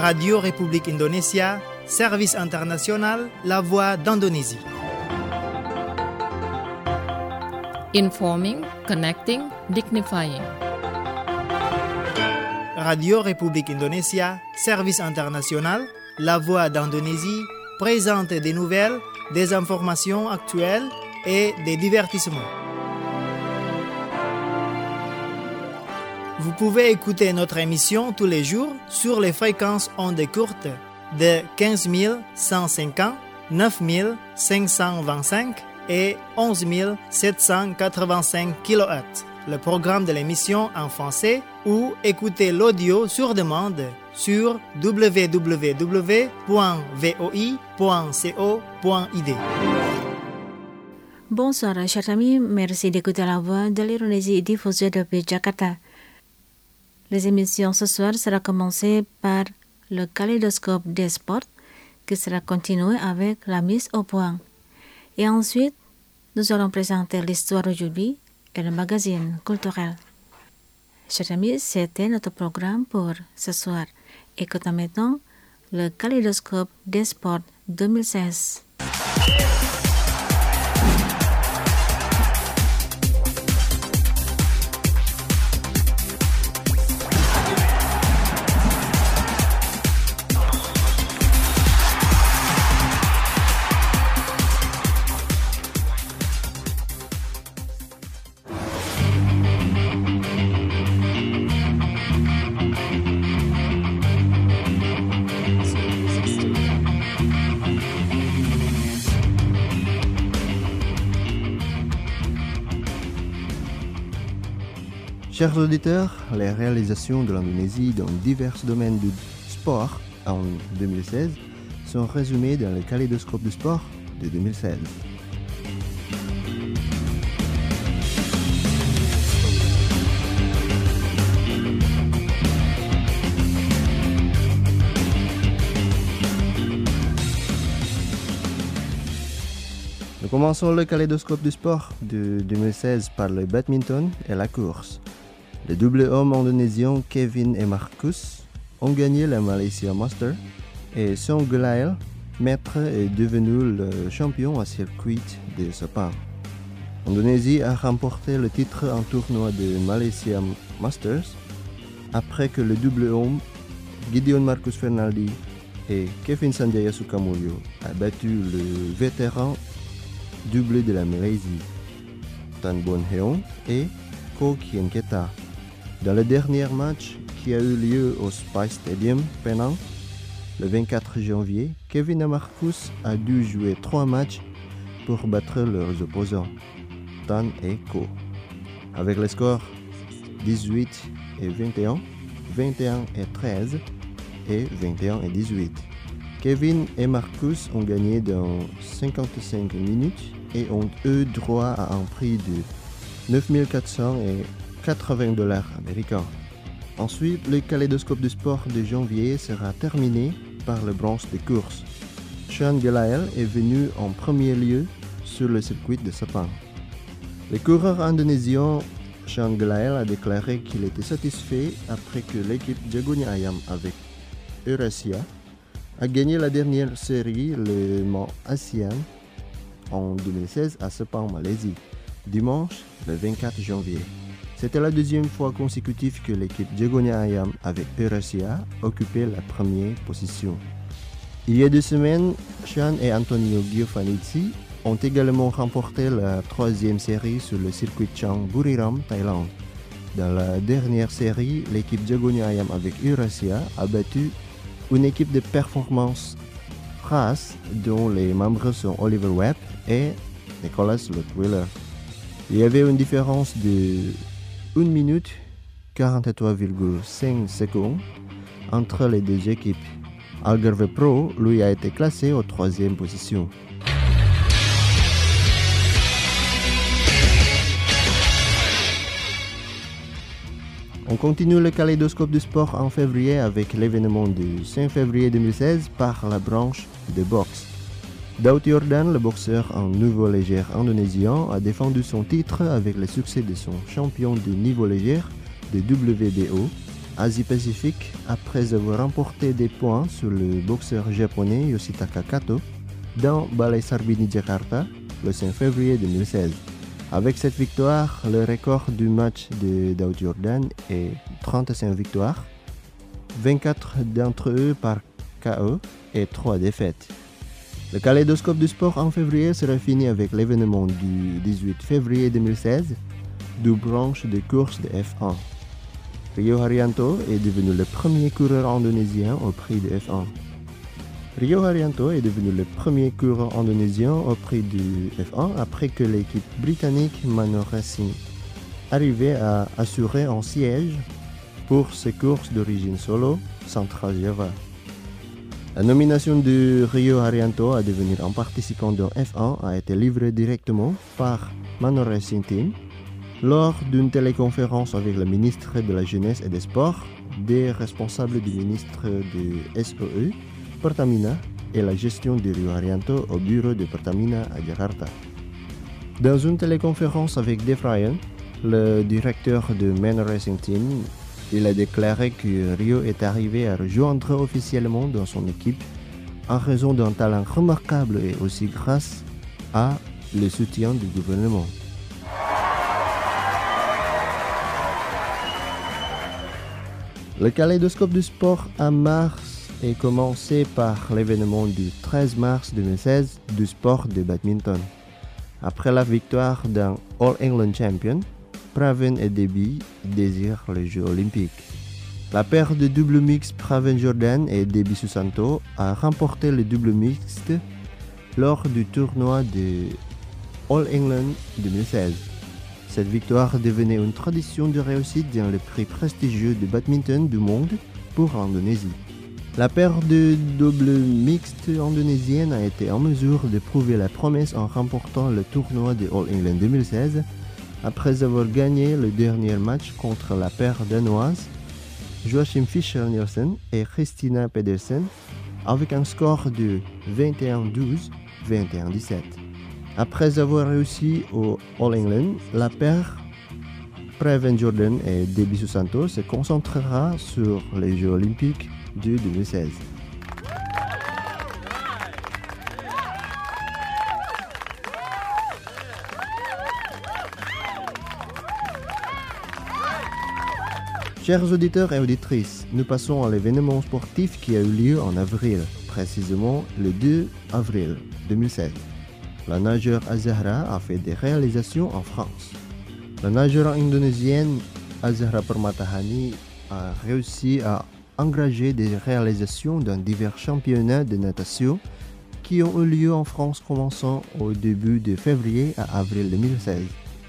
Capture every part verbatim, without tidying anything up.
Radio République Indonésia, Service International, La Voix d'Indonésie. Informing, connecting, dignifying. Radio République Indonésia, Service International, La Voix d'Indonésie présente des nouvelles, des informations actuelles et des divertissements. Vous pouvez écouter notre émission tous les jours sur les fréquences ondes courtes de quinze mille cent cinquante, neuf mille cinq cent vingt-cinq et onze mille sept cent quatre-vingt-cinq kilohertz. Le programme de l'émission en français ou écouter l'audio sur demande sur w w w point v o i point co point i d. Bonsoir, chers amis. Merci d'écouter la voix de l'Indonésie diffusée depuis Jakarta. Les émissions ce soir seront commencées par le kaléidoscope des sports qui sera continué avec la mise au point. Et ensuite, nous allons présenter l'histoire aujourd'hui et le magazine culturel. Chers amis, c'était notre programme pour ce soir. Écoutons maintenant le kaléidoscope des sports deux mille seize. Chers auditeurs, les réalisations de l'Indonésie dans divers domaines du sport en deux mille seize sont résumées dans le kaléidoscope du sport de deux mille seize. Nous commençons le kaléidoscope du sport de deux mille seize par le badminton et la course. Les double hommes indonésiens Kevin et Marcus ont gagné la Malaysia Master et Son Gelael, maître, est devenu le champion à circuit de Sepang. L'Indonésie a remporté le titre en tournoi de Malaysia Masters après que le double homme Gideon Marcus Fernaldi et Kevin Sanjaya Sukamuljo a battu le vétéran double de la Malaisie, Tan Bon Heong et Ko Kien Keta. Dans le dernier match qui a eu lieu au Spice Stadium, Penang, le vingt-quatre janvier, Kevin et Marcus a dû jouer trois matchs pour battre leurs opposants, Tan et Ko, avec les scores dix-huit et vingt et un, vingt et un et treize et vingt et un et dix-huit. Kevin et Marcus ont gagné dans cinquante-cinq minutes et ont eu droit à un prix de neuf mille quatre cents et quatre-vingts dollars américains. Ensuite, le kaléidoscope du sport de janvier sera terminé par le branche de course. Son Gelael est venu en premier lieu sur le circuit de Sepang. Le coureur indonésien Son Gelael a déclaré qu'il était satisfait après que l'équipe Jagonya Ayam avec Eurasia a gagné la dernière série, le Mont Asian, en deux mille seize à Sepang, Malaisie, dimanche le vingt-quatre janvier. C'était la deuxième fois consécutive que l'équipe Jagonya Ayam avec Eurasia occupait la première position. Il y a deux semaines, Sean et Antonio Giovannici ont également remporté la troisième série sur le circuit Chang Buriram, Thaïlande. Dans la dernière série, l'équipe Jagonya Ayam avec Eurasia a battu une équipe de performance race dont les membres sont Oliver Webb et Nicholas Lutwiller. Il y avait une différence de une minute quarante-trois virgule cinq secondes entre les deux équipes. Algarve Pro, lui, a été classé en troisième position. On continue le kaléidoscope du sport en février avec l'événement du cinq février deux mille seize par la branche de boxe. Daud Yordan, le boxeur en niveau léger indonésien, a défendu son titre avec le succès de son champion de niveau léger de W B O, Daud Yordan, Asie-Pacifique après avoir remporté des points sur le boxeur japonais Yoshitaka Kato dans Balai Sarbini Jakarta le cinq février deux mille seize. Avec cette victoire, le record du match de Daud Jordan est trente-cinq victoires, vingt-quatre d'entre eux par K O et trois défaites. Le kaléidoscope du sport en février sera fini avec l'événement du dix-huit février deux mille seize, deux branches de course de F un. Rio Haryanto est devenu le premier coureur indonésien au prix de F un. Rio Haryanto est devenu le premier coureur indonésien au prix du F un après que l'équipe britannique Manor Racing arrivait à assurer un siège pour ses courses d'origine solo Central Java. La nomination de Rio Haryanto à devenir un participant dans F un a été livrée directement par Manor Racing Team lors d'une téléconférence avec le ministre de la Jeunesse et des Sports, des responsables du ministre de S O E, Pertamina et la gestion de Rio Haryanto au bureau de Pertamina à Jakarta. Dans une téléconférence avec Dave Ryan, le directeur de Manor Racing Team, il a déclaré que Rio est arrivé à rejoindre officiellement dans son équipe en raison d'un talent remarquable et aussi grâce à le soutien du gouvernement. Le kaléidoscope du sport à mars est commencé par l'événement du treize mars deux mille seize du sport de badminton. Après la victoire d'un All England Champion, Pravin et Debbie désirent les Jeux Olympiques. La paire de double mixte Pravin Jordan et Debbie Susanto a remporté le double mixte lors du tournoi de All England deux mille seize. Cette victoire devenait une tradition de réussite dans le prix prestigieux de badminton du monde pour l'Indonésie. La paire de double mixte indonésienne a été en mesure de prouver la promesse en remportant le tournoi de All England deux mille seize après avoir gagné le dernier match contre la paire danoise Joachim Fischer-Nielsen et Christina Pedersen avec un score de vingt et un douze, vingt et un dix-sept. Après avoir réussi au All England, la paire Pravin Jordan et Debbie Susanto se concentrera sur les Jeux Olympiques de deux mille seize. Chers auditeurs et auditrices, nous passons à l'événement sportif qui a eu lieu en avril, précisément le deux avril deux mille seize. La nageur Azahra a fait des réalisations en France. La nageure indonésienne Azahra Permatahani a réussi à engager des réalisations dans divers championnats de natation qui ont eu lieu en France commençant au début de février à avril deux mille seize.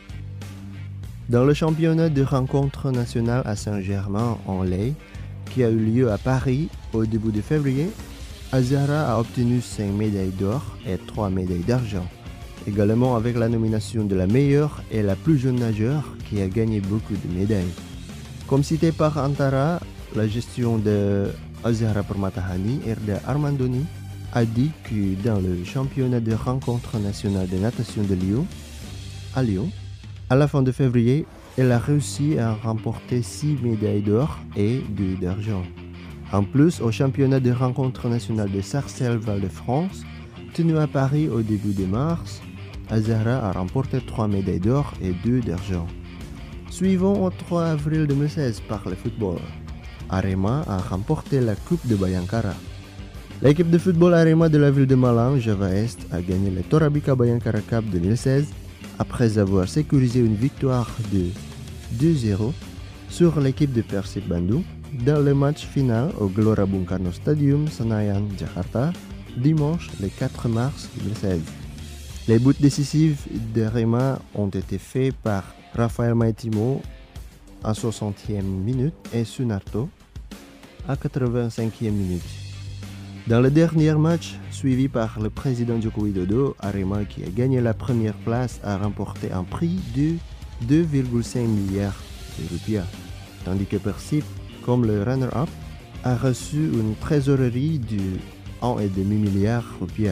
Dans le championnat de rencontre nationale à Saint-Germain-en-Laye, qui a eu lieu à Paris au début de février, Azahra a obtenu cinq médailles d'or et trois médailles d'argent, également avec la nomination de la meilleure et la plus jeune nageure qui a gagné beaucoup de médailles. Comme cité par Antara, la gestion de Azahra Permatahani, Erda Armandoni, a dit que dans le championnat de rencontre nationale de natation de Lyon, à Lyon, à la fin de février, elle a réussi à remporter six médailles d'or et deux d'argent. En plus, au championnat de rencontre nationale de Sarcelles-Val-de-France, tenu à Paris au début de mars, Azahra a remporté trois médailles d'or et deux d'argent. Suivons au trois avril deux mille seize par le football. Arema a remporté la Coupe de Bayangkara. L'équipe de football Arema de la ville de Malang, Java Est, a gagné le Torabika Bayangkara Cup deux mille seize après avoir sécurisé une victoire de deux zéro sur l'équipe de Persib Bandung dans le match final au Gelora Bung Karno Stadium Senayan, Jakarta, dimanche le quatre mars deux mille seize. Les buts décisifs d'Arema ont été faits par Rafael Maitimo à soixantième minute et Sunarto à quatre-vingt-cinquième minute. Dans le dernier match, suivi par le président Joko Widodo, Arema, qui a gagné la première place, a remporté un prix de deux virgule cinq milliards de rupiah, tandis que Persib, comme le runner-up, a reçu une trésorerie de un virgule cinq milliard rupiah.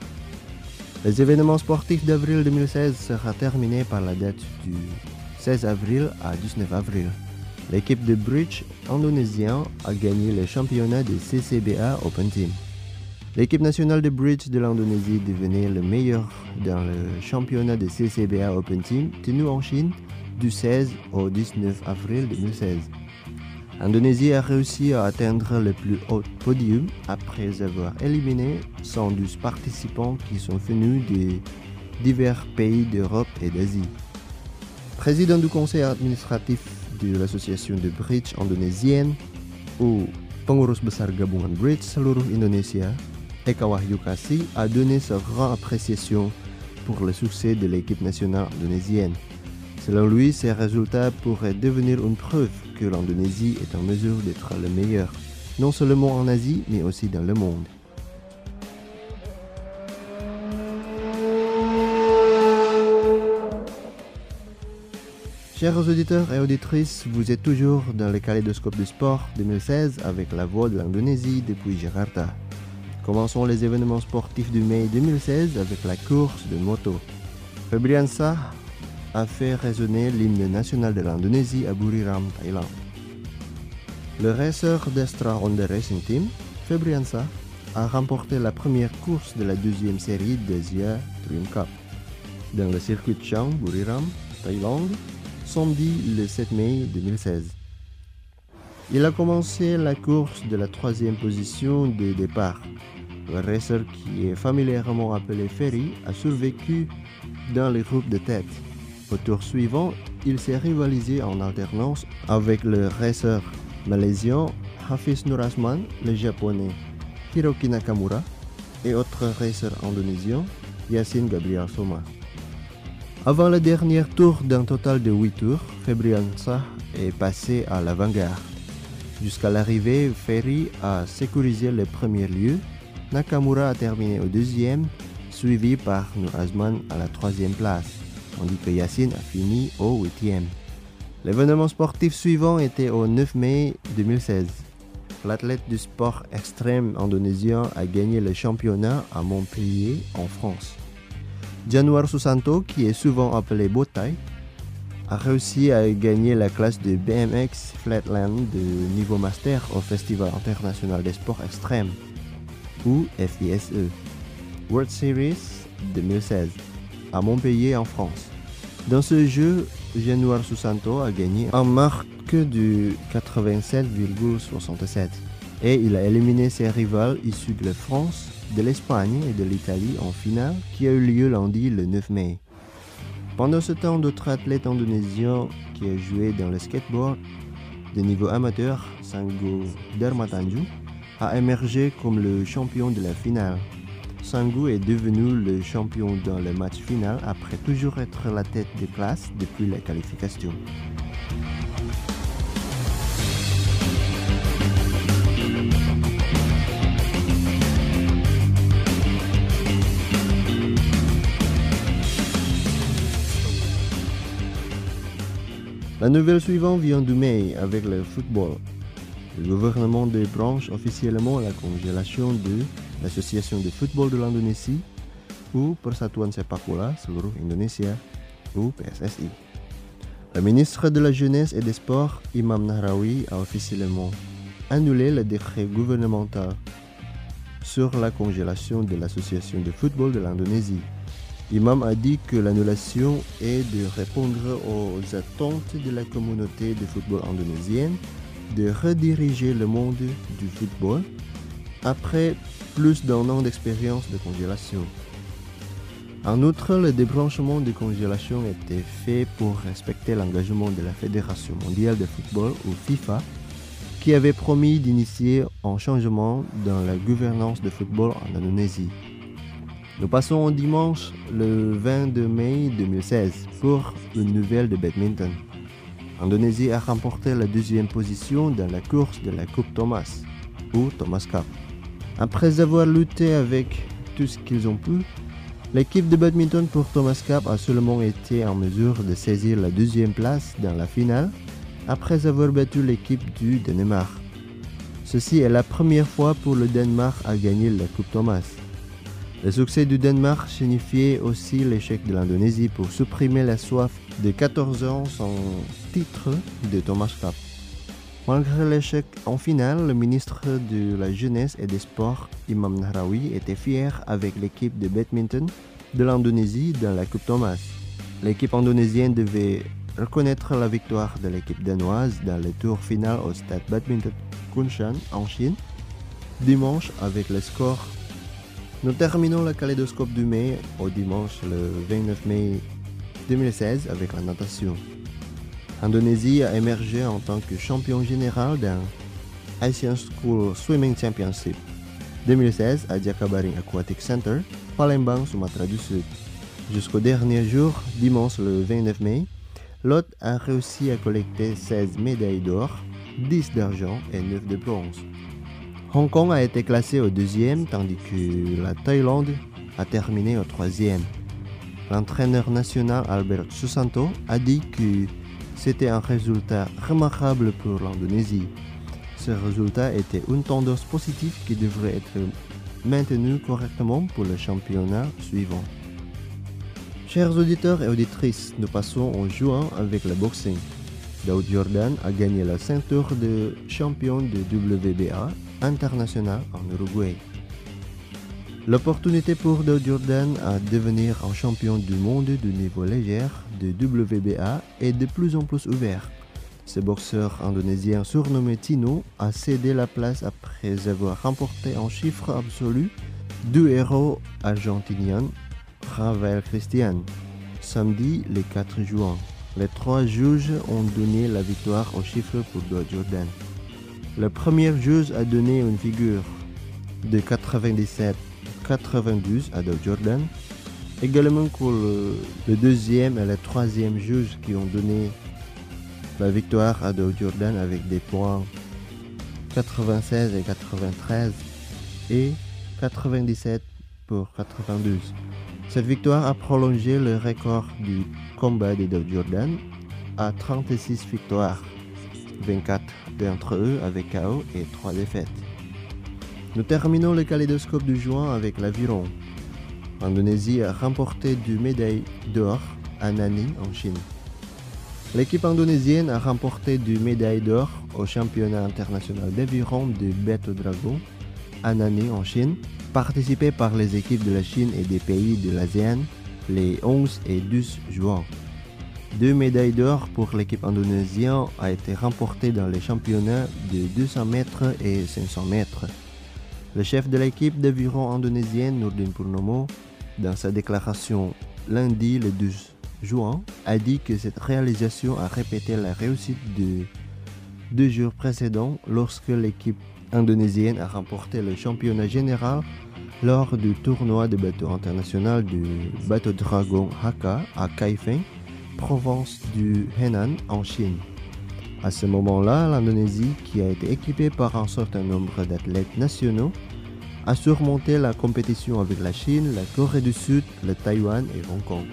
Les événements sportifs d'avril deux mille seize sera terminé par la date du seize avril à dix-neuf avril. L'équipe de bridge indonésien a gagné le championnat de C C B A Open Team. L'équipe nationale de bridge de l'Indonésie devenait le meilleur dans le championnat de C C B A Open Team tenu en Chine du seize au dix-neuf avril deux mille seize. L'Indonésie a réussi à atteindre le plus haut podium après avoir éliminé cent douze participants qui sont venus de divers pays d'Europe et d'Asie. Président du conseil administratif de l'association de bridge indonésienne ou Pengurus Besar Gabungan Bridge seluruh Indonesia, Eka Wahyu Kasih a donné sa grande appréciation pour le succès de l'équipe nationale indonésienne. Selon lui, ces résultats pourraient devenir une preuve que l'Indonésie est en mesure d'être le meilleur, non seulement en Asie, mais aussi dans le monde. Chers auditeurs et auditrices, vous êtes toujours dans le Kaléidoscope du Sport deux mille seize avec la voix de l'Indonésie depuis Jakarta. Commençons les événements sportifs du mai deux mille seize avec la course de moto. Febriansah a fait résonner l'hymne national de l'Indonésie à Buriram, Thaïlande. Le racer d'Astra Honda Racing Team, Febriansah, a remporté la première course de la deuxième série d'Asia Dream Cup dans le circuit Chang, Buriram, Thaïlande, samedi le sept mai deux mille seize. Il a commencé la course de la troisième position de départ. Le racer, qui est familièrement appelé Ferry, a survécu dans les groupes de tête. Au tour suivant, il s'est rivalisé en alternance avec le racer malaisien Hafiz Nur Azman, le japonais Hiroki Nakamura et autre racer indonésien Yassin Gabriel Soma. Avant le dernier tour d'un total de huit tours, Febriansah est passé à l'avant-garde. Jusqu'à l'arrivée, Ferry a sécurisé le premier lieu. Nakamura a terminé au deuxième, suivi par Nur Azman à la troisième place, tandis que Yassin a fini au huitième. L'événement sportif suivant était au neuf mai deux mille seize. L'athlète du sport extrême indonésien a gagné le championnat à Montpellier, en France. Januar Susanto, qui est souvent appelé Botai, a réussi à gagner la classe de B M X Flatland de niveau master au Festival international des sports extrêmes, ou F I S E, World Series deux mille seize, à Montpellier en France. Dans ce jeu, Januar Susanto a gagné en marque de quatre-vingt-sept virgule soixante-sept et il a éliminé ses rivales issus de la France, de l'Espagne et de l'Italie en finale qui a eu lieu lundi le neuf mai. Pendant ce temps, d'autres athlètes indonésiens qui ont joué dans le skateboard de niveau amateur, Sanggu Darmatanju, a émergé comme le champion de la finale. Sanggu est devenu le champion dans le match final après toujours être la tête de classe depuis la qualification. La nouvelle suivante vient du mai avec le football. Le gouvernement débranche officiellement la congélation de l'Association de football de l'Indonésie ou Persatuan Sepak Bola Seluruh Indonesia ou P S S I. Le ministre de la Jeunesse et des Sports, Imam Nahrawi, a officiellement annulé le décret gouvernemental sur la congélation de l'Association de football de l'Indonésie. Imam a dit que l'annulation est de répondre aux attentes de la communauté de football indonésienne de rediriger le monde du football après plus d'un an d'expérience de congélation. En outre, le débranchement de congélation était fait pour respecter l'engagement de la Fédération mondiale de football ou FIFA qui avait promis d'initier un changement dans la gouvernance de football en Indonésie. Nous passons au dimanche le vingt-deux mai deux mille seize pour une nouvelle de badminton. L'Indonésie a remporté la deuxième position dans la course de la Coupe Thomas, ou Thomas Cup. Après avoir lutté avec tout ce qu'ils ont pu, l'équipe de badminton pour Thomas Cup a seulement été en mesure de saisir la deuxième place dans la finale après avoir battu l'équipe du Danemark. Ceci est la première fois pour le Danemark à gagner la Coupe Thomas. Le succès du Danemark signifiait aussi l'échec de l'Indonésie pour supprimer la soif de quatorze ans sans titre de Thomas Cup. Malgré l'échec en finale, le ministre de la Jeunesse et des Sports, Imam Nahraoui, était fier avec l'équipe de badminton de l'Indonésie dans la Coupe Thomas. L'équipe indonésienne devait reconnaître la victoire de l'équipe danoise dans le tour final au stade badminton Kunshan en Chine, dimanche avec le score. Nous terminons le kaléidoscope du mai au dimanche le vingt-neuf mai deux mille seize avec la natation. L'Indonésie a émergé en tant que champion général dans Asian School Swimming Championship deux mille seize à Jakabaring Aquatic Center, Palembang, Sumatra du Sud. Jusqu'au dernier jour, dimanche le vingt-neuf mai, l'hôte a réussi à collecter seize médailles d'or, dix d'argent et neuf de bronze. Hong Kong a été classé au deuxième, tandis que la Thaïlande a terminé au troisième. L'entraîneur national Albert Susanto a dit que c'était un résultat remarquable pour l'Indonésie. Ce résultat était une tendance positive qui devrait être maintenue correctement pour le championnat suivant. Chers auditeurs et auditrices, nous passons en juin avec le boxing. Daud Jordan a gagné la ceinture de champion de W B A international en Uruguay. L'opportunité pour Daud Jordan à devenir un champion du monde du niveau léger de W B A est de plus en plus ouverte. Ce boxeur indonésien surnommé Tino a cédé la place après avoir remporté en chiffre absolu deux héros argentiniens, Rafael Christian, samedi le quatre juin. Les trois juges ont donné la victoire au chiffre pour Daud Jordan. Le premier juge a donné une figure de quatre-vingt-dix-sept à quatre-vingt-douze à Daud Jordan, également que le, le deuxième et le troisième juge qui ont donné la victoire à Daud Jordan avec des points quatre-vingt-seize et quatre-vingt-treize et quatre-vingt-dix-sept pour quatre-vingt-douze. Cette victoire a prolongé le record du combat de Daud Jordan à trente-six victoires, vingt-quatre d'entre eux avec K O et trois défaites. Nous terminons le kaléidoscope du juin avec l'aviron. L'Indonésie a remporté deux médailles d'or à Nani en Chine. L'équipe indonésienne a remporté deux médailles d'or au championnat international d'aviron de Batu Dragon à Nani en Chine, participé par les équipes de la Chine et des pays de l'ASEAN les onze et douze juin. Deux médailles d'or pour l'équipe indonésienne a été remportées dans les championnats de deux cents mètres et cinq cents mètres. Le chef de l'équipe d'aviron indonésienne, Nurdin Purnomo, dans sa déclaration lundi le douze juin, a dit que cette réalisation a répété la réussite de deux jours précédents lorsque l'équipe indonésienne a remporté le championnat général lors du tournoi de bateau international du Batu Dragon Hakka à Kaifeng, province du Henan en Chine. À ce moment-là, l'Indonésie, qui a été équipée par un certain nombre d'athlètes nationaux, a surmonté la compétition avec la Chine, la Corée du Sud, le Taïwan et Hong Kong.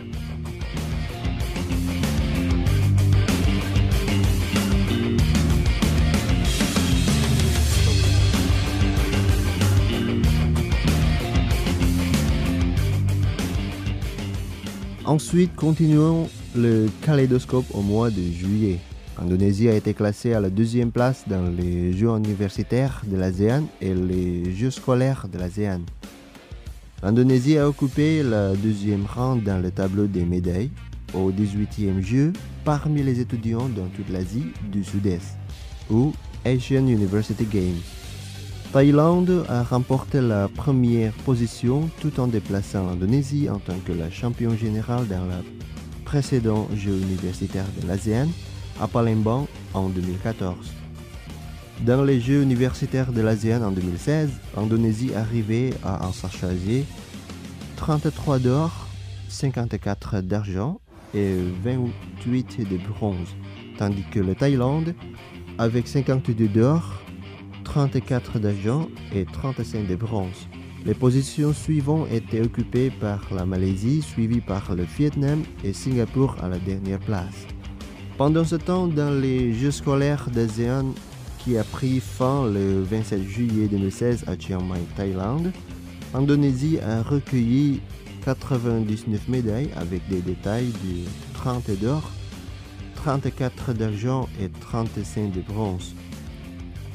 Ensuite, continuons le kaléidoscope au mois de juillet. L'Indonésie a été classée à la deuxième place dans les Jeux universitaires de l'ASEAN et les Jeux scolaires de l'ASEAN. L'Indonésie a occupé le deuxième rang dans le tableau des médailles au dix-huitième Jeux parmi les étudiants dans toute l'Asie du Sud-Est, ou Asian University Games. Thaïlande a remporté la première position tout en déplaçant l'Indonésie en tant que la championne générale dans le précédent Jeux universitaires de l'ASEAN à Palembang en deux mille quatorze. Dans les Jeux universitaires de l'ASEAN en deux mille seize, l'Indonésie arrivait à en s'acharger trente-trois d'or, cinquante-quatre d'argent et vingt-huit de bronze, tandis que la Thaïlande, avec cinquante-deux d'or, trente-quatre d'argent et trente-cinq de bronze. Les positions suivantes étaient occupées par la Malaisie, suivie par le Vietnam et Singapour à la dernière place. Pendant ce temps, dans les Jeux scolaires d'ASEAN qui a pris fin le vingt-sept juillet deux mille seize à Chiang Mai, Thaïlande, l'Indonésie a recueilli quatre-vingt-dix-neuf médailles avec des détails de trente d'or, trente-quatre d'argent et trente-cinq de bronze.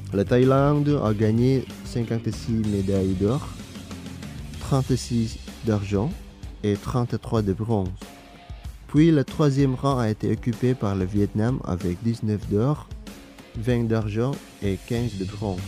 La Thaïlande a gagné cinquante-six médailles d'or, trente-six d'argent et trente-trois de bronze. Puis le troisième rang a été occupé par le Vietnam avec dix-neuf d'or, vingt d'argent et quinze de bronze.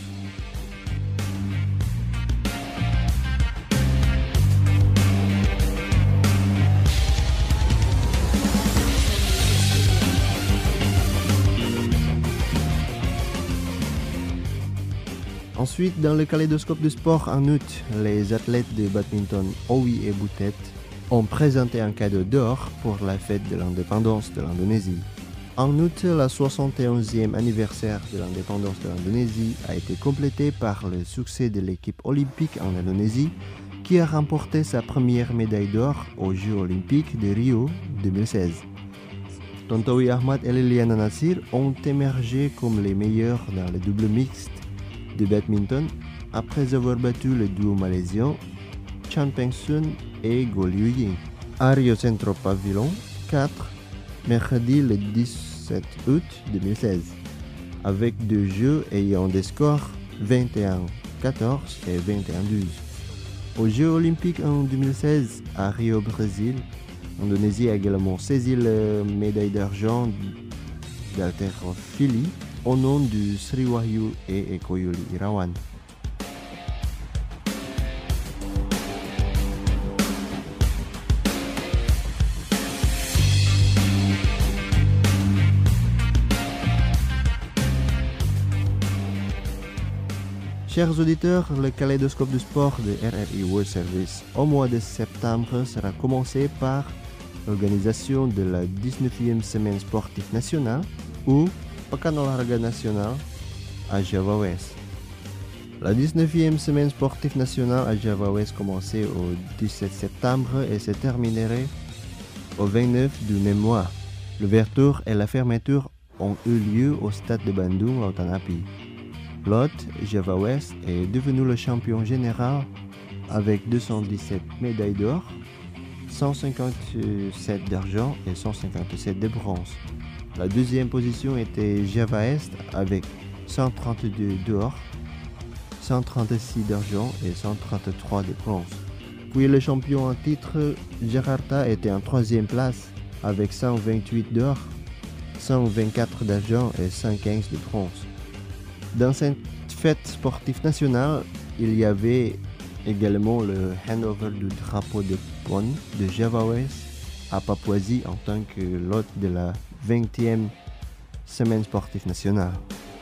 Ensuite, dans le kaléidoscope de sport en août, les athlètes de badminton Owi et Butet ont présenté un cadeau d'or pour la fête de l'indépendance de l'Indonésie. En août, la soixante et onzième anniversaire de l'indépendance de l'Indonésie a été complété par le succès de l'équipe olympique en Indonésie qui a remporté sa première médaille d'or aux Jeux olympiques de Rio deux mille seize. Tontowi Ahmad et Liliana Natsir ont émergé comme les meilleurs dans le double mixte de badminton après avoir battu le duo malaisien Chan Peng Sun et Go Liu Ying à Rio Centro Pavilion quatre, mercredi le dix-sept août deux mille seize, avec deux jeux ayant des scores vingt et un à quatorze et vingt et un à douze. Aux Jeux olympiques en deux mille seize à Rio, Brésil, l'Indonésie a également saisi la médaille d'argent d'haltérophilie au nom de Sri Wahyu et Eko Yuli Irawan. Chers auditeurs, le kaléidoscope du sport de R R I World Service au mois de septembre sera commencé par l'organisation de la dix-neuvième semaine sportive nationale ou Pekan Olahraga Nasional à Java West. La dix-neuvième semaine sportive nationale à Java West commençait au dix-sept septembre et se terminerait au vingt-neuf du même mois. L'ouverture et la fermeture ont eu lieu au stade de Bandung Lautan Api. L'hôte, Java West, est devenu le champion général avec deux cent dix-sept médailles d'or, cent cinquante-sept d'argent et cent cinquante-sept de bronze. La deuxième position était Java Est avec cent trente-deux d'or, cent trente-six d'argent et cent trente-trois de bronze. Puis le champion en titre, Jakarta, était en troisième place avec cent vingt-huit d'or, cent vingt-quatre d'argent et cent quinze de bronze. Dans cette fête sportive nationale, il y avait également le handover du drapeau de Pon de Java West à Papouasie en tant que l'hôte de la vingtième semaine sportive nationale.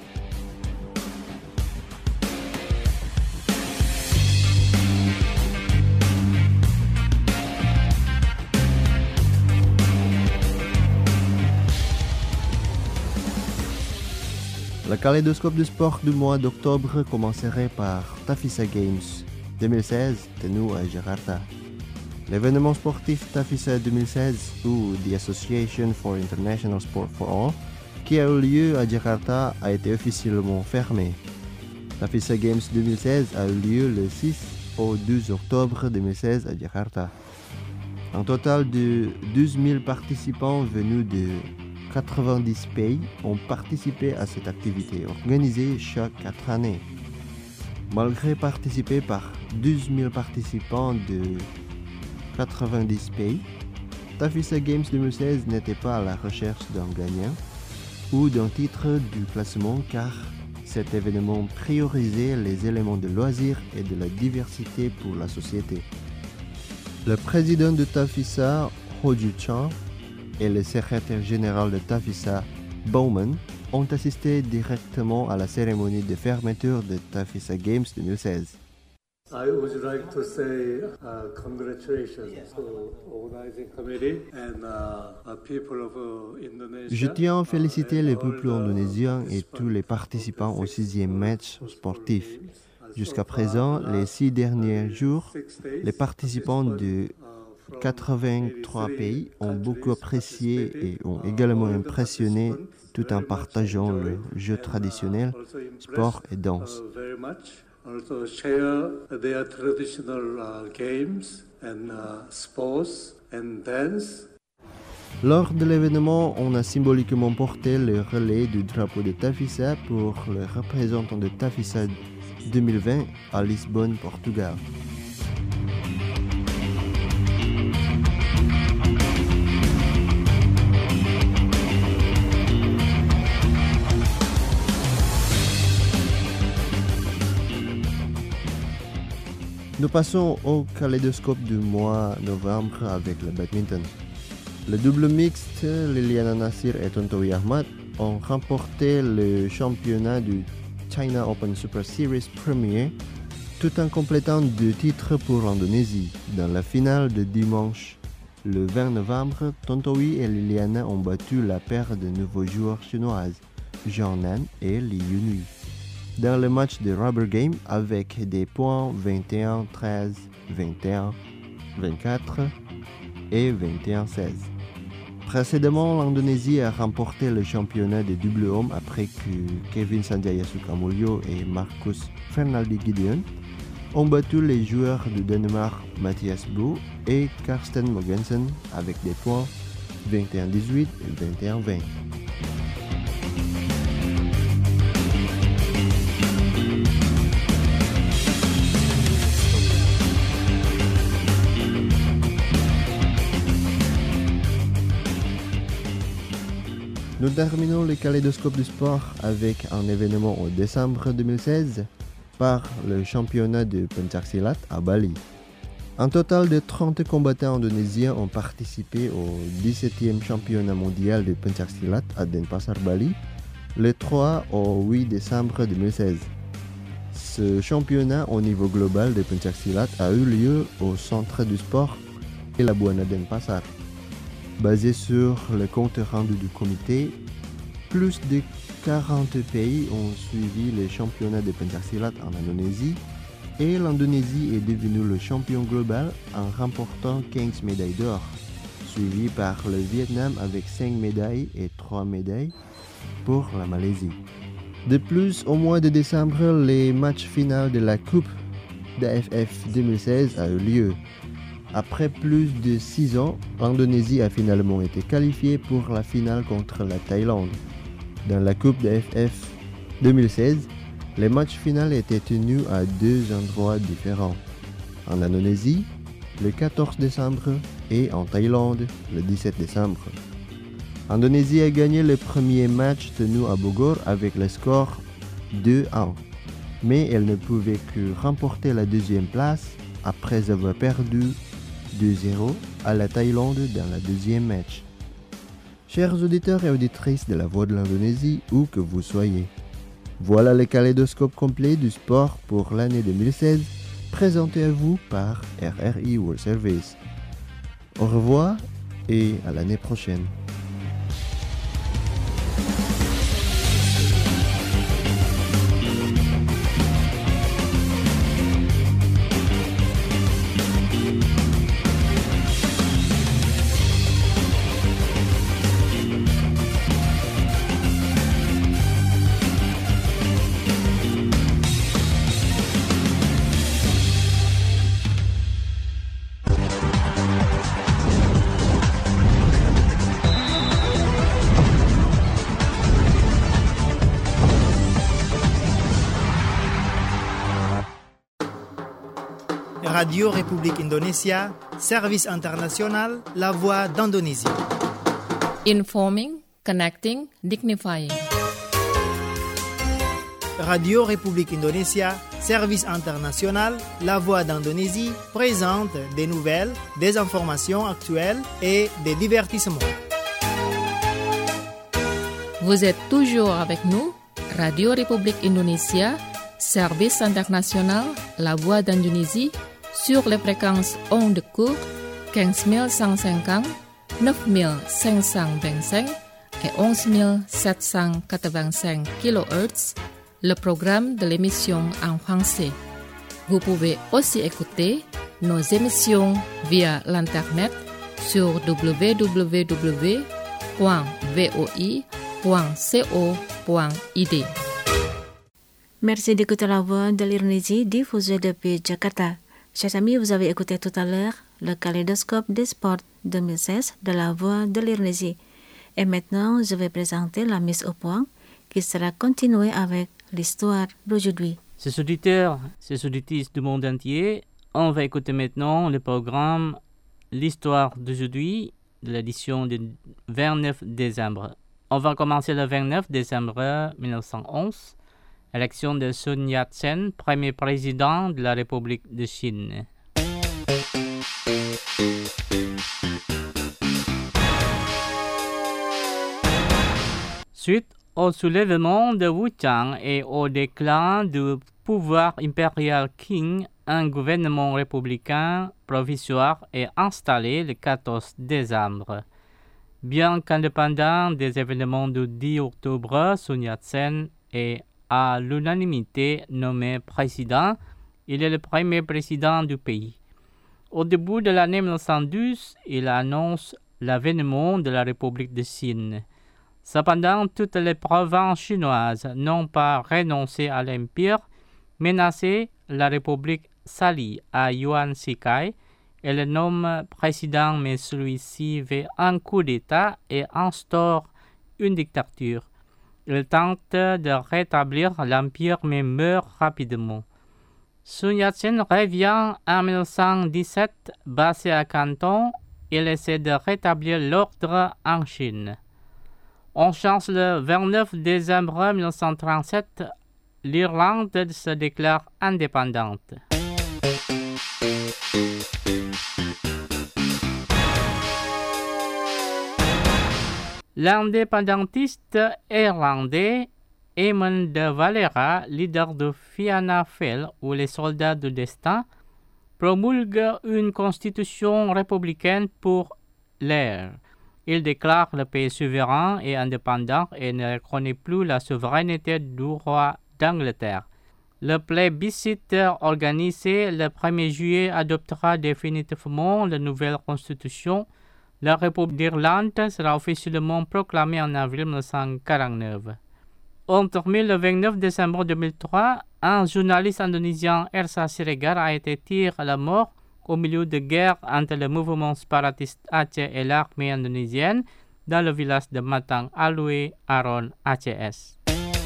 Le kaléidoscope du sport du mois d'octobre commencerait par Tafisa Games deux mille seize tenu à Jakarta. L'événement sportif Tafisa deux mille seize ou The Association for International Sport for All qui a eu lieu à Jakarta a été officiellement fermé. Tafisa Games deux mille seize a eu lieu le six au douze octobre deux mille seize à Jakarta. Un total de douze mille participants venus de quatre-vingt-dix pays ont participé à cette activité organisée chaque quatre années. Malgré participer par douze mille participants de quatre-vingt-dix pays, Tafisa Games deux mille seize n'était pas à la recherche d'un gagnant ou d'un titre du classement car cet événement priorisait les éléments de loisirs et de la diversité pour la société. Le président de Tafisa, Ho-Ju Chang, et le secrétaire général de Tafisa, Bowman, ont assisté directement à la cérémonie de fermeture de Tafisa Games deux mille seize. I would like to say uh, congratulations to organizing committee and uh, people of uh, Indonesia. Je tiens à féliciter le peuple indonésien et tous les participants au sixième match sportif. Jusqu'à présent, les six derniers jours, les participants de quatre-vingt-trois pays ont beaucoup apprécié et ont également impressionné tout en partageant le jeu traditionnel, sport et danse. Also share their traditional uh, games and uh, sports and dance. Lors de l'événement, on a symboliquement porté le relais du drapeau de Tafisa pour le représentant de Tafisa deux mille vingt à Lisbonne, Portugal. Nous passons au kaléidoscope du mois novembre avec le badminton. Le double mixte, Liliana Nasir et Tontowi Ahmad ont remporté le championnat du China Open Super Series Premier tout en complétant deux titres pour l'Indonésie. Dans la finale de dimanche, le vingt novembre, Tontowi et Liliana ont battu la paire de nouveaux joueurs chinoises, Zhang Nan et Li Yunhui, dans le match de Rubber Game avec des points vingt et un treize, vingt et un vingt-quatre et vingt et un seize. Précédemment, l'Indonésie a remporté le championnat des doubles hommes après que Kevin Sanjaya Sukamuljo et Marcus Fernaldi Gideon ont battu les joueurs du Danemark Mathias Bou et Karsten Mogensen avec des points vingt et un dix-huit et vingt et un vingt. Nous terminons le kaléidoscope du sport avec un événement en décembre deux mille seize par le championnat de Pencaksilat à Bali. Un total de trente combattants indonésiens ont participé au dix-septième championnat mondial de Pencaksilat à Denpasar, Bali, le trois au huit décembre deux mille seize. Ce championnat au niveau global de Pencaksilat a eu lieu au centre du sport et la Buana Denpasar. Basé sur le compte rendu du comité, plus de quarante pays ont suivi les championnats de Pencaksilat en Indonésie et l'Indonésie est devenue le champion global en remportant quinze médailles d'or, suivi par le Vietnam avec cinq médailles et trois médailles pour la Malaisie. De plus, au mois de décembre, les matchs finaux de la Coupe d'A F F deux mille seize a eu lieu. Après plus de six ans, l'Indonésie a finalement été qualifiée pour la finale contre la Thaïlande. Dans la Coupe d'A F F deux mille seize, les matchs finaux étaient tenus à deux endroits différents. En Indonésie, le quatorze décembre et en Thaïlande, le dix-sept décembre. L'Indonésie a gagné le premier match tenu à Bogor avec le score deux à un, mais elle ne pouvait que remporter la deuxième place après avoir perdu deux zéro à la Thaïlande dans la deuxième match. Chers auditeurs et auditrices de la Voix de l'Indonésie, où que vous soyez, voilà le kaléidoscope complet du sport pour l'année deux mille seize, présenté à vous par R R I World Service. Au revoir et à l'année prochaine. Radio République Indonésia, Service International, La Voix d'Indonésie. Informing, connecting, dignifying. Radio République Indonésia, Service International, La Voix d'Indonésie présente des nouvelles, des informations actuelles et des divertissements. Vous êtes toujours avec nous, Radio République Indonésia, Service International, La Voix d'Indonésie, sur les fréquences ondes courtes quinze mille cent cinquante, neuf mille cinq cent vingt-cinq et onze mille sept cent quatre-vingt-cinq kilohertz, le programme de l'émission en français. Vous pouvez aussi écouter nos émissions via l'internet sur w w w point v o i point co point i d. Merci d'écouter la voix de l'Indonésie diffusée depuis Jakarta. Chers amis, vous avez écouté tout à l'heure le kaléidoscope des sports deux mille seize de la Voix de l'Indonésie. Et maintenant, je vais présenter la mise au point qui sera continuée avec l'histoire d'aujourd'hui. Chers auditeurs, chers auditrices du monde entier, on va écouter maintenant le programme L'histoire d'aujourd'hui de l'édition du vingt-neuf décembre. On va commencer le vingt-neuf décembre mille neuf cent onze, élection de Sun Yat-sen, premier président de la République de Chine. Suite au soulèvement de Wuchang et au déclin du pouvoir impérial Qing, un gouvernement républicain provisoire est installé le quatorze décembre. Bien qu'indépendant des événements du dix octobre, Sun Yat-sen est à l'unanimité nommé président. Il est le premier président du pays. Au début de l'année mille neuf cent douze, il annonce l'avènement de la République de Chine. Cependant, toutes les provinces chinoises n'ont pas renoncé à l'empire, menacé la République s'allie à Yuan Shikai et le nomme président, mais celui-ci fait un coup d'État et instaure une dictature. Il tente de rétablir l'empire mais meurt rapidement. Sun Yat-sen revient en mille neuf cent dix-sept, basé à Canton. Il essaie de rétablir l'ordre en Chine. On change le vingt-neuf décembre mille neuf cent trente-sept, l'Irlande se déclare indépendante. L'indépendantiste irlandais Eamon de Valera, leader de Fianna Fáil ou les soldats du destin, promulgue une constitution républicaine pour l'ère. Il déclare le pays souverain et indépendant et ne reconnaît plus la souveraineté du roi d'Angleterre. Le plébiscite organisé le premier juillet adoptera définitivement la nouvelle constitution. La République d'Irlande sera officiellement proclamée en avril mille neuf cent quarante-neuf. On termine le vingt-neuf décembre deux mille trois. Un journaliste indonésien, Ersa Siregar, a été tiré à la mort au milieu de guerre entre le mouvement séparatiste Aceh et l'armée indonésienne dans le village de Matang Alue, Aron, A C S.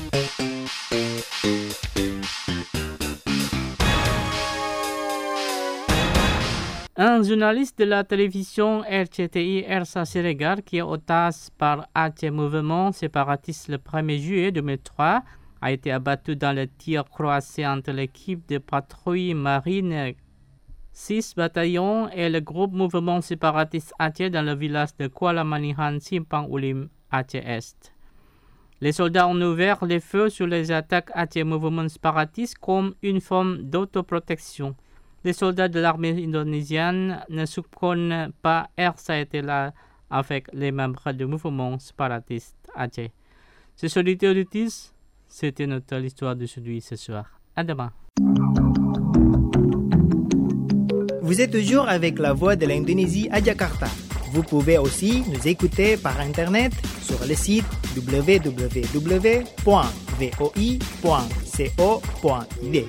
Un journaliste de la télévision R C T I, Ersa Siregar, qui est otage par Aceh Mouvement séparatiste le premier juillet deux mille trois, a été abattu dans le tir croisé entre l'équipe de patrouille marine six bataillons et le groupe mouvement séparatiste Aceh dans le village de Kuala Manihan, Simpang Ulim, Aceh Est. Les soldats ont ouvert les feux sur les attaques Aceh Mouvement séparatiste comme une forme d'autoprotection. Les soldats de l'armée indonésienne ne soupçonnent pas Ersa était là avec les membres du mouvement séparatiste Aceh. C'est auditeurs auditrices, c'était notre histoire d'aujourd'hui ce soir. À demain. Vous êtes toujours avec la Voix de l'Indonésie à Jakarta. Vous pouvez aussi nous écouter par Internet sur le site w w w point voi point co point i d.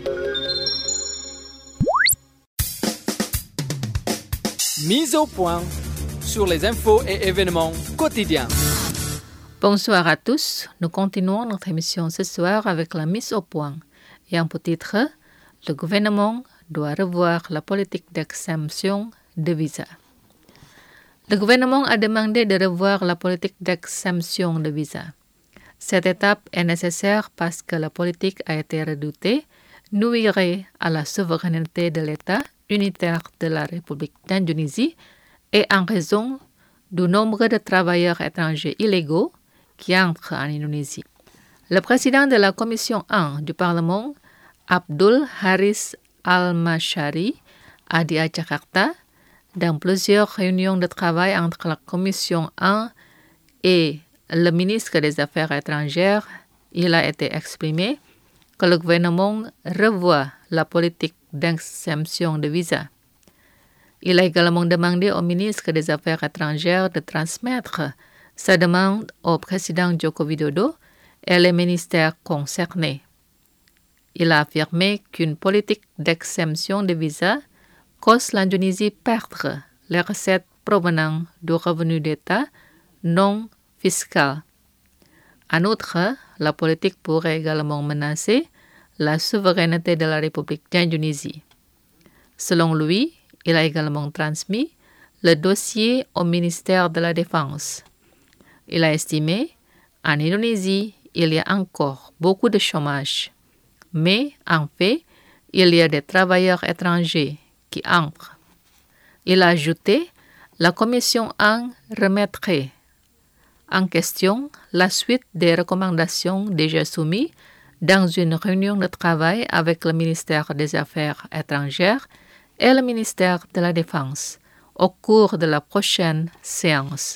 Mise au point sur les infos et événements quotidiens. Bonsoir à tous. Nous continuons notre émission ce soir avec la mise au point. Et en titre, le gouvernement doit revoir la politique d'exemption de visa. Le gouvernement a demandé de revoir la politique d'exemption de visa. Cette étape est nécessaire parce que la politique a été redoutée, nuirait à la souveraineté de l'État unitaire de la République d'Indonésie et en raison du nombre de travailleurs étrangers illégaux qui entrent en Indonésie. Le président de la Commission un du Parlement, Abdul Haris Al-Mashari, a dit à Jakarta, dans plusieurs réunions de travail entre la Commission un et le ministre des Affaires étrangères, il a été exprimé que le gouvernement revoit la politique d'exemption de visa. Il a également demandé au ministre des Affaires étrangères de transmettre sa demande au président Joko Widodo et les ministères concernés. Il a affirmé qu'une politique d'exemption de visa cause l'Indonésie perdre les recettes provenant du revenu d'État non fiscal. En outre, la politique pourrait également menacer la souveraineté de la République d'Indonésie. Selon lui, il a également transmis le dossier au ministère de la Défense. Il a estimé, en Indonésie, il y a encore beaucoup de chômage. Mais, en fait, il y a des travailleurs étrangers qui entrent. Il a ajouté, la Commission en remettrait en question la suite des recommandations déjà soumises dans une réunion de travail avec le ministère des Affaires étrangères et le ministère de la Défense au cours de la prochaine séance.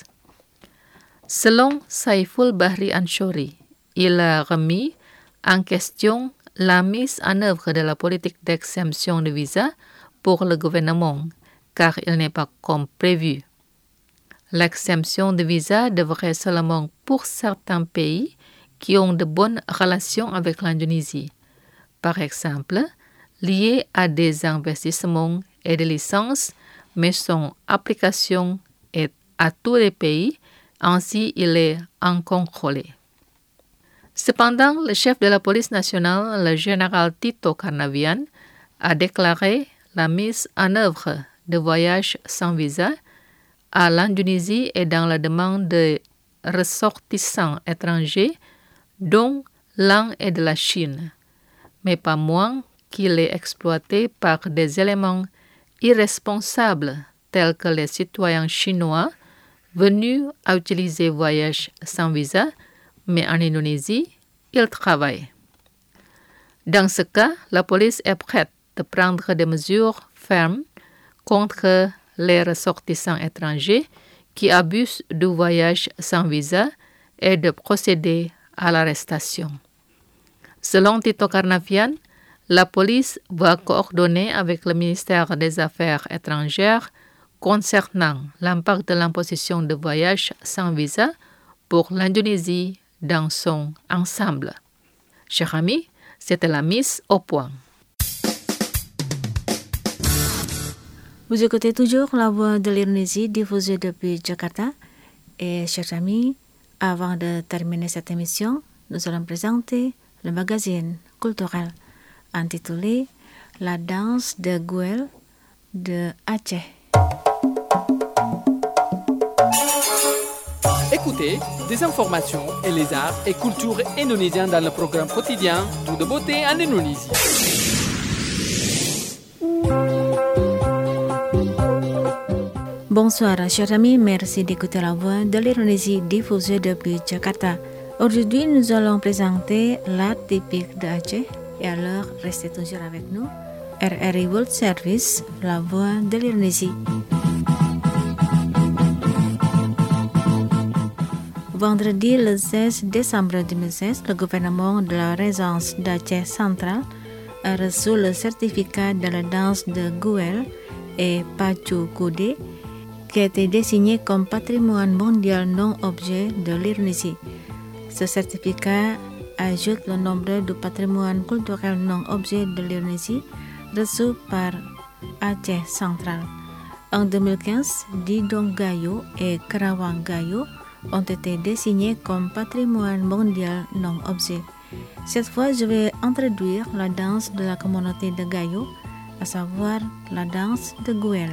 Selon Saiful Bahri Anshori, il a remis en question la mise en œuvre de la politique d'exemption de visa pour le gouvernement, car il n'est pas comme prévu. L'exemption de visa devrait seulement pour certains pays qui ont de bonnes relations avec l'Indonésie. Par exemple, liés à des investissements et des licences, mais son application est à tous les pays, ainsi il est incontrôlé. Cependant, le chef de la police nationale, le général Tito Karnavian, a déclaré la mise en œuvre de voyages sans visa à l'Indonésie et dans la demande de ressortissants étrangers, dont l'un est de la Chine, mais pas moins qu'il est exploité par des éléments irresponsables tels que les citoyens chinois venus à utiliser voyage sans visa, mais en Indonésie, ils travaillent. Dans ce cas, la police est prête de prendre des mesures fermes contre les ressortissants étrangers qui abusent du voyage sans visa et de procéder à l'arrestation. Selon Tito Karnavian, la police va coordonner avec le ministère des Affaires étrangères concernant l'impact de l'imposition de voyage sans visa pour l'Indonésie dans son ensemble. Chers amis, c'était la mise au point. Vous écoutez toujours la voix de l'Indonésie diffusée depuis Jakarta. Et chers amis, avant de terminer cette émission, nous allons présenter le magazine culturel intitulé La danse de Guel de Aceh. Écoutez des informations et les arts et cultures indonésiens dans le programme quotidien Tout de beauté en Indonésie. Bonsoir, chers amis, merci d'écouter la voix de l'Indonésie diffusée depuis Jakarta. Aujourd'hui, nous allons présenter l'art typique de Aceh. Et alors, restez toujours avec nous. R R I World Service, la voix de l'Indonésie. Vendredi le seize décembre deux mille seize, le gouvernement de la Régence d'Aceh centrale a reçu le certificat de la danse de Guel et Pacu Kude, qui a été désigné comme patrimoine mondial non objet de l'Indonésie. Ce certificat ajoute le nombre du patrimoine culturel non objet de l'Indonésie reçu par Aceh central. En deux mille quinze, Didong Gayo et Karawang Gayo ont été désignés comme patrimoine mondial non objet. Cette fois, je vais introduire la danse de la communauté de Gayo, à savoir la danse de Guel.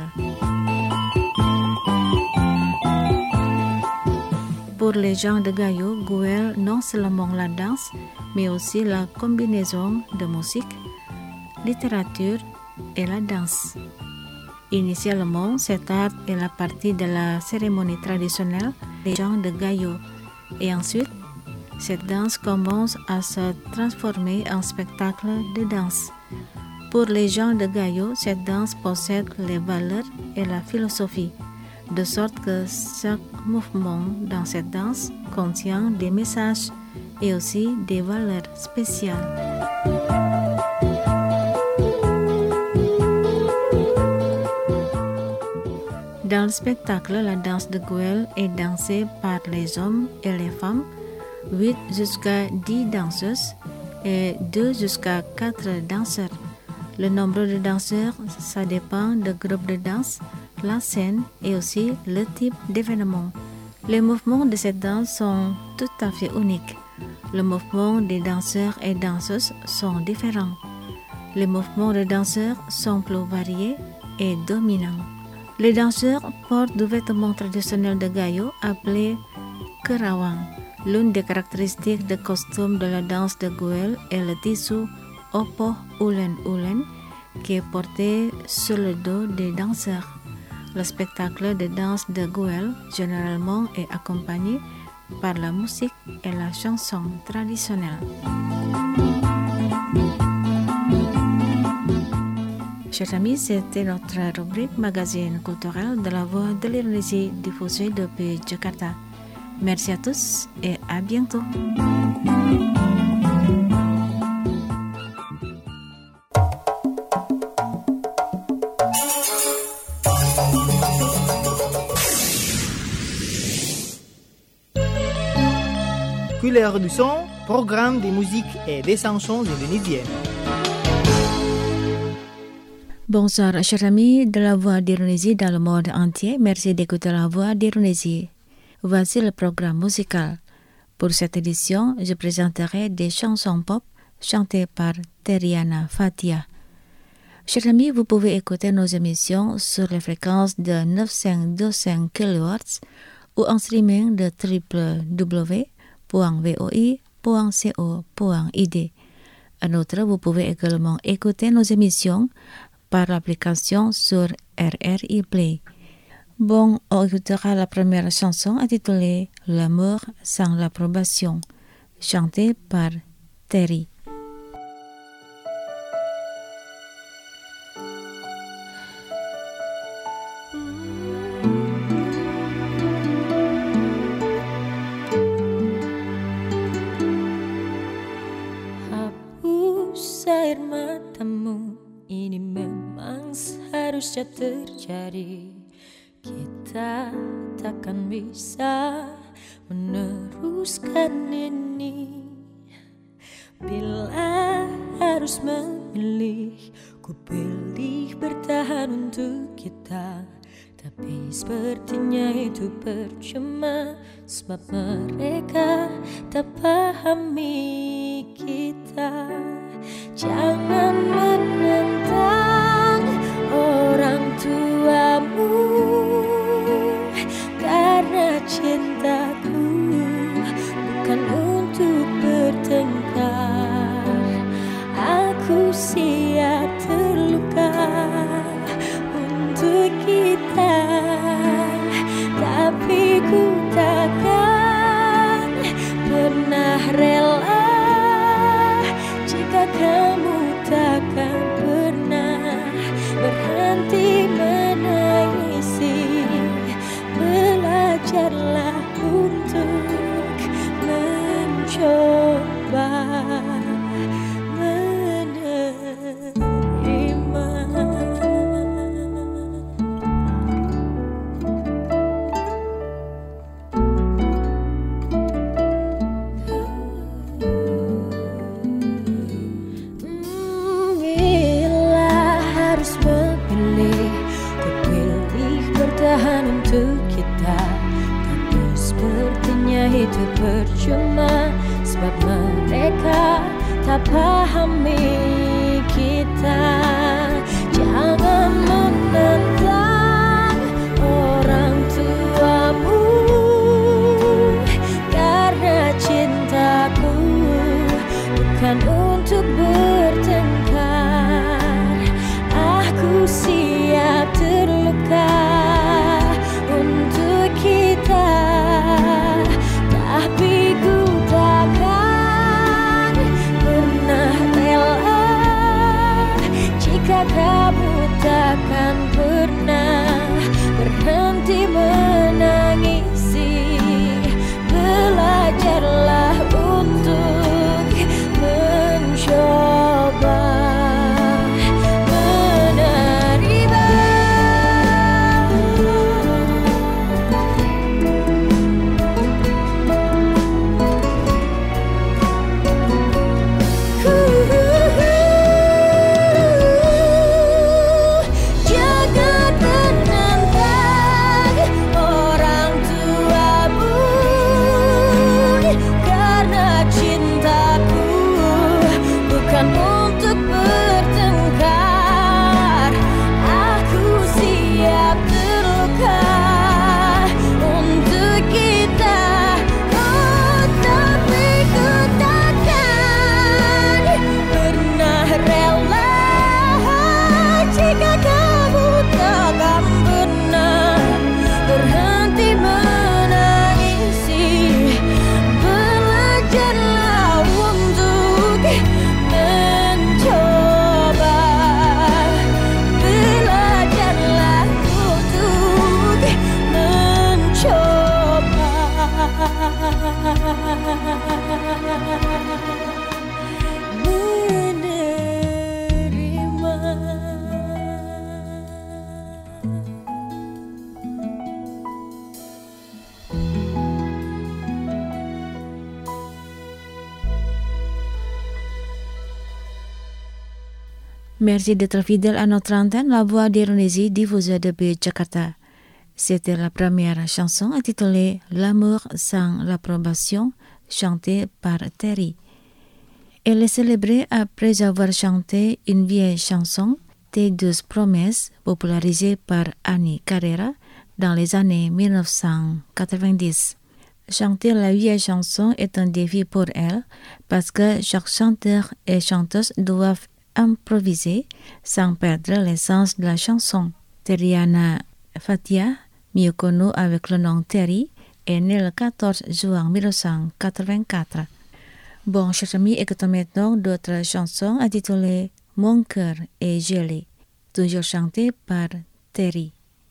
Pour les gens de Gayo, Guel non seulement la danse, mais aussi la combinaison de musique, littérature et la danse. Initialement, cet art est la partie de la cérémonie traditionnelle des gens de Gayo, et ensuite, cette danse commence à se transformer en spectacle de danse. Pour les gens de Gayo, cette danse possède les valeurs et la philosophie, de sorte que chaque mouvement dans cette danse contient des messages et aussi des valeurs spéciales. Dans le spectacle, la danse de Guel est dansée par les hommes et les femmes, huit jusqu'à dix danseuses et deux jusqu'à quatre danseurs. Le nombre de danseurs, ça dépend du groupe de danse, la scène et aussi le type d'événement. Les mouvements de cette danse sont tout à fait uniques. Les mouvements des danseurs et danseuses sont différents. Les mouvements des danseurs sont plus variés et dominants. Les danseurs portent des vêtements traditionnels de Gayo appelés kerawang. L'une des caractéristiques des costumes de la danse de Goel est le tissu opoh ulen ulen qui est porté sur le dos des danseurs. Le spectacle de danse de Goel généralement est accompagné par la musique et la chanson traditionnelle. Chers amis, c'était notre rubrique magazine culturel de la Voix de l'Indonésie diffusée depuis Jakarta. Merci à tous et à bientôt. Couleur du son, programme de musique et des chansons indonésiennes. Bonsoir, chers amis de la Voix d'Indonésie dans le monde entier. Merci d'écouter la Voix d'Indonésie. Voici le programme musical. Pour cette édition, je présenterai des chansons pop chantées par Teriana Fathia. Chers amis, vous pouvez écouter nos émissions sur les fréquences de neuf cent vingt-cinq kilohertz ou en streaming de w w w point voi point co point i d. En outre, vous pouvez également écouter nos émissions par l'application sur R R I Play. Bon, on écoutera la première chanson intitulée L'amour sans l'approbation, chantée par Terry. Hapus air matamu, ini memang seharusnya terjadi. Kita takkan bisa meneruskan ini. Bila harus memilih, ku pilih bertahan untuk kita. Tapi sepertinya itu percuma, sebab mereka tak pahami kita. Jangan menentang orang tuamu, karena cintaku bukan untuk bertengkar. Aku siap terluka untuk kita, tapi ku takkan pernah rela jika kamu takkan pernah berhenti menangisi. Belajarlah untuk mencoba menerima. Bila harus memilih, ku pilih bertahan untuk kita. Tapi sepertinya itu percuma, sebab mereka tak pahami kita. Jangan menentang orang tuamu, karena cintaku bukan untuk bertengkar. Aku siap terluka untuk kita, tapi ku takkan pernah rela bukan untuk bertengkar. Aku siap terluka untuk kita. Oh, tapi ku takkan pernah rela jika kamu takkan pernah berhenti menangisi. Belajarlah untuk mencoba. Belajarlah untuk mencoba. Merci d'être fidèle à notre antenne, la voix d'Indonésie diffusée depuis Jakarta. C'était la première chanson intitulée L'amour sans l'approbation, chantée par Terry. Elle est célébrée après avoir chanté une vieille chanson, Tes douze promesses, popularisée par Annie Carrera dans les années mille neuf cent quatre-vingt-dix. Chanter la vieille chanson est un défi pour elle parce que chaque chanteur et chanteuse doivent improviser sans perdre l'essence de la chanson. Teriana Fatia, mieux connue avec le nom Terry, est née le quatorze juin mille neuf cent quatre-vingt-quatre. Bon, chers amis, écoutons maintenant d'autres chansons intitulées Mon cœur est gelé, toujours chantées par Terry.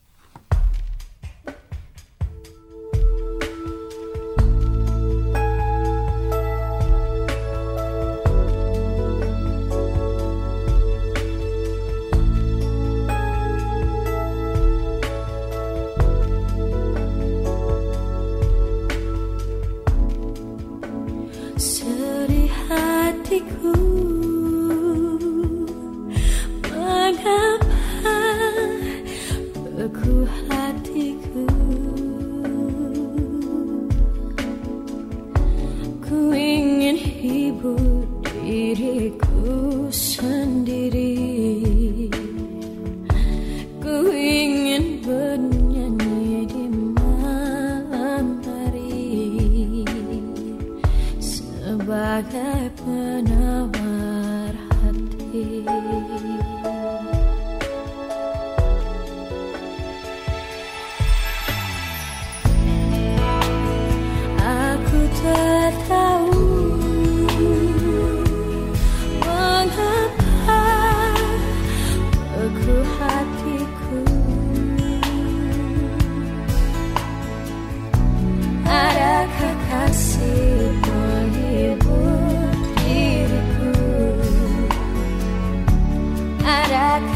Sedih hatiku, mengapa beku hatiku? Ku ingin hibur diriku sendiri. Ku ingin bernyanyi di malam hari sebagai penawar hati. Aku tak tahu mengapa beku hatiku. Adakah kasih menghibur diriku? Adakah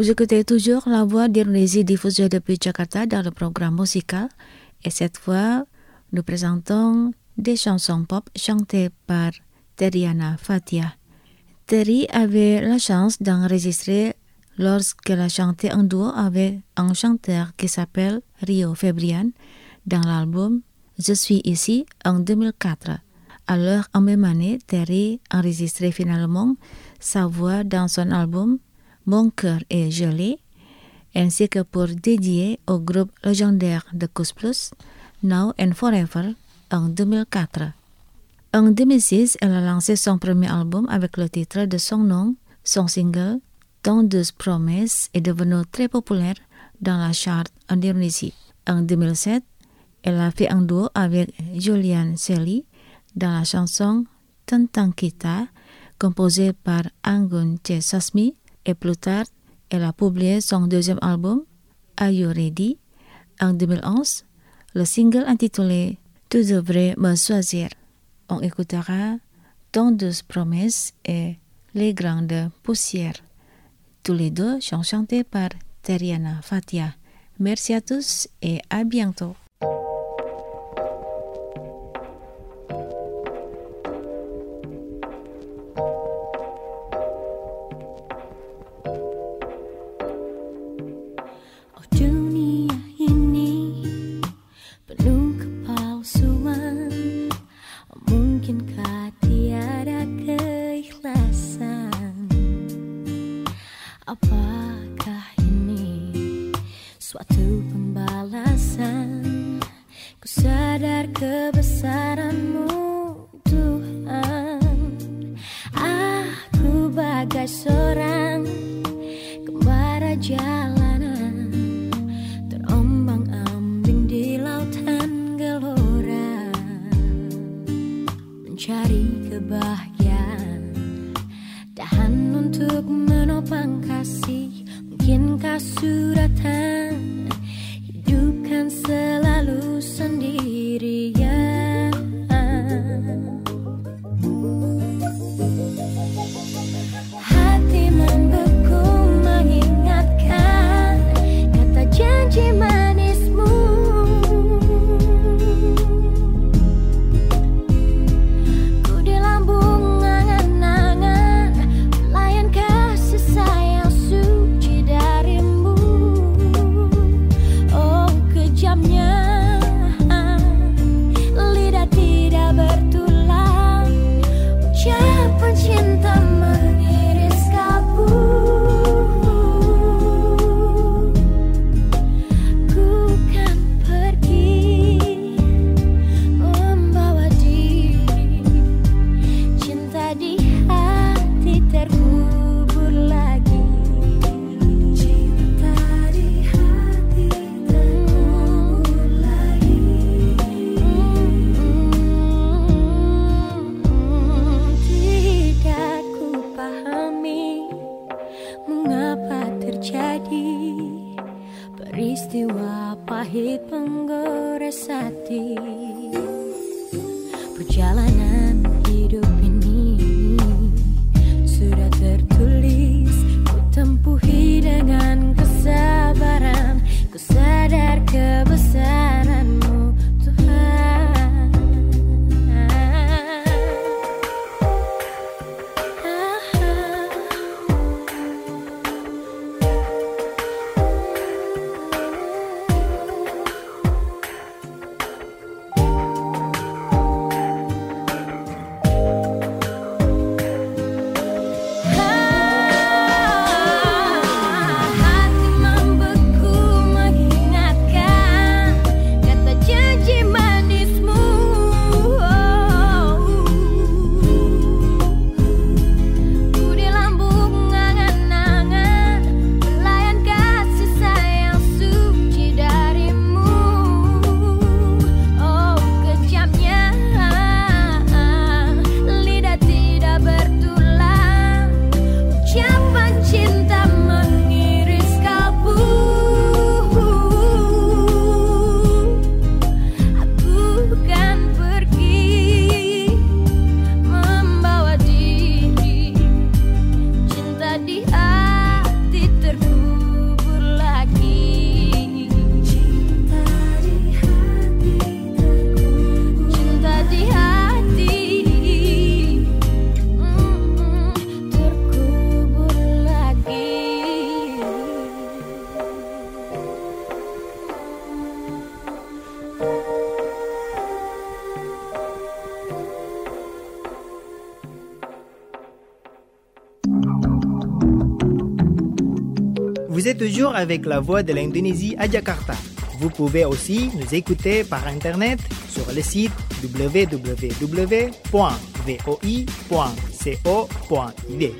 Vous écoutez toujours La Voix d'Indonésie diffusée depuis Jakarta dans le programme musical. Et cette fois, nous présentons des chansons pop chantées par Teriana Fathia. Terry avait la chance d'enregistrer lorsqu'elle a chanté en duo avec un chanteur qui s'appelle Rio Febrian dans l'album Je suis ici en deux mille quatre. Alors, en même année, Terry enregistrait finalement sa voix dans son album Mon cœur est gelé, ainsi que pour dédier au groupe légendaire de Koes Plus, Now and Forever, en deux mille quatre. En deux mille six, elle a lancé son premier album avec le titre de son nom. Son single, Tant douce promesse, est devenu très populaire dans la charte en Indonésie. En deux mille sept, elle a fait un duo avec Julian Sely dans la chanson Tentang Kita, composée par Anggun C. Sasmi, et plus tard, elle a publié son deuxième album, Are You Ready? En deux mille onze, le single intitulé Tu devrais me choisir. On écoutera Tant douce promesse et Les grandes poussières. Tous les deux sont chantés par Teriana Fathia. Merci à tous et à bientôt. Apakah ini suatu pembalasan? Ku sadar kebesaran-Mu, Tuhan. Aku bagai seorang kembara jalanan, terombang-ambing di lautan gelora, mencari kebahagiaan, tahan untuk menopang kasih. Mungkinkah suratan hidupkan selalu sendirian? Hati membeku mengingatkan kata janji manismu. Ku di lambung angan-angan pelayan kasih sayang suci darimu. Oh kejamnya lidah tidak bertulang, ucapan cinta mengiris kalbu. Ku kan pergi membawa diri, cinta di hati terkubur lagi, cinta di hati terkubur lagi. Tidak ku pahami mengapa terjadi peristiwa pahit penggores hati. Perjalanan hidup ini sudah tertulis, ku tempuhi dengan kesabaran. Ku sadar kebesaran-Mu, Tuhan. êtes toujours avec la voix de l'Indonésie à Jakarta. Vous pouvez aussi nous écouter par Internet sur le site w w w point v o i point co point i d.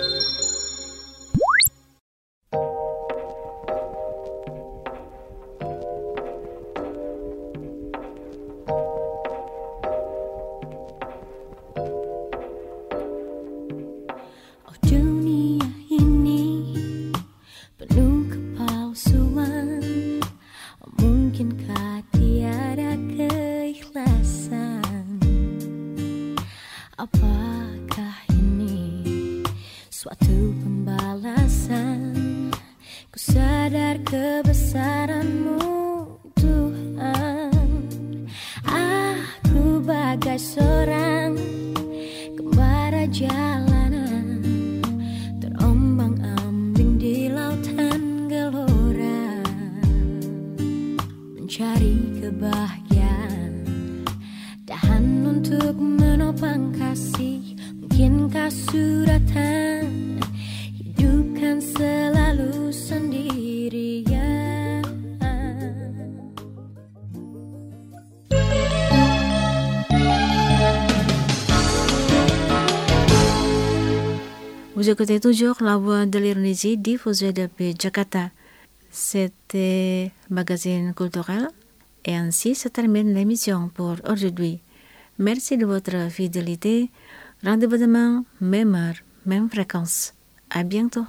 Vous écoutez toujours la voix de l'Indonésie diffusée depuis Jakarta. C'était Magazine culturel et ainsi se termine l'émission pour aujourd'hui. Merci de votre fidélité. Rendez-vous demain, même heure, même fréquence. À bientôt.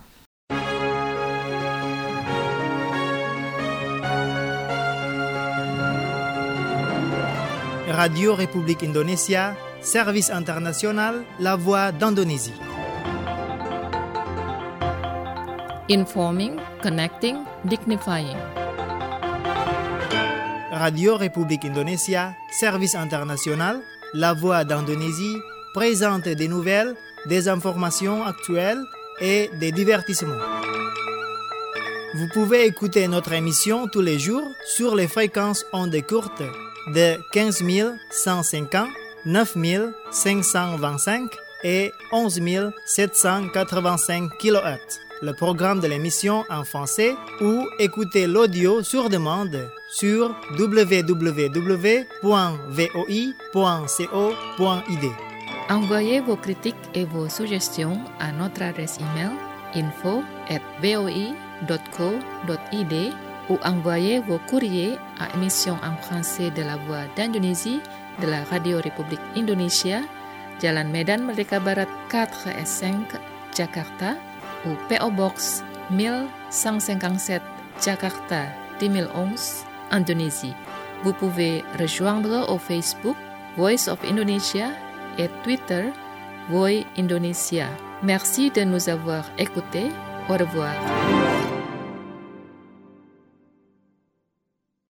Radio République Indonésia, service international, la voix d'Indonésie. Informing, connecting, dignifying. Radio République Indonésia, service international, la voix d'Indonésie, présente des nouvelles, des informations actuelles et des divertissements. Vous pouvez écouter notre émission tous les jours sur les fréquences ondes courtes de quinze mille cent cinquante, neuf mille cinq cent vingt-cinq et onze mille sept cent quatre-vingt-cinq kilohertz. Le programme de l'émission en français ou écouter l'audio sur demande sur w w w point v o i point co point i d. Envoyez vos critiques et vos suggestions à notre adresse email info at v o i point co point i d ou envoyez vos courriers à émission en français de la Voix d'Indonésie de la Radio République Indonésia, Jalan Medan Merdeka Barat quatre et cinq, Jakarta, ou P O Box mille cent cinquante-sept, Jakarta deux mille onze, Indonésie. Vous pouvez rejoindre au Facebook Voice of Indonesia et Twitter Voice Indonesia. Merci de nous avoir écoutés. Au revoir.